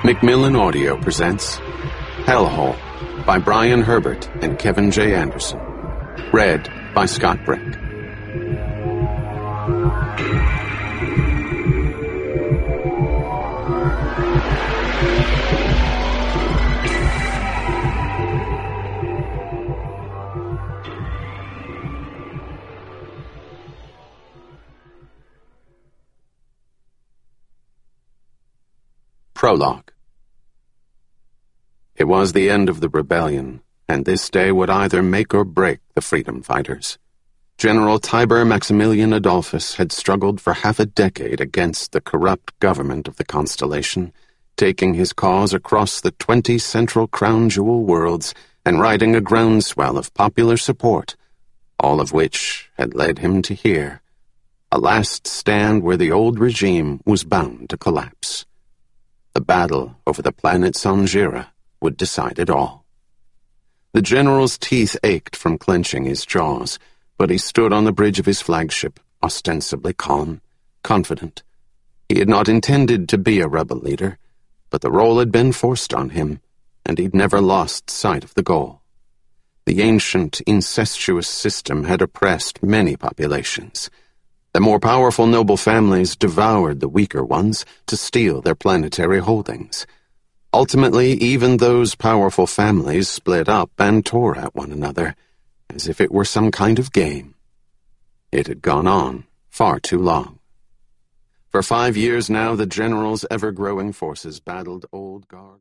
Macmillan Audio presents Hellhole by Brian Herbert and Kevin J. Anderson. Read by Scott Brick. Prologue. It was the end of the rebellion, and this day would either make or break the freedom fighters. General Tiber Maximilian Adolphus had struggled for half a decade against the corrupt government of the Constellation, taking his cause across the 20 central crown jewel worlds and riding a groundswell of popular support, all of which had led him to here, a last stand where the old regime was bound to collapse. The battle over the planet Sanjira would decide it all. The general's teeth ached from clenching his jaws, but he stood on the bridge of his flagship, ostensibly calm, confident. He had not intended to be a rebel leader, but the role had been forced on him, and he'd never lost sight of the goal. The ancient, incestuous system had oppressed many populations. The more powerful noble families devoured the weaker ones to steal their planetary holdings. Ultimately, even those powerful families split up and tore at one another, as if it were some kind of game. It had gone on far too long. For 5 years now, the general's ever-growing forces battled old guard.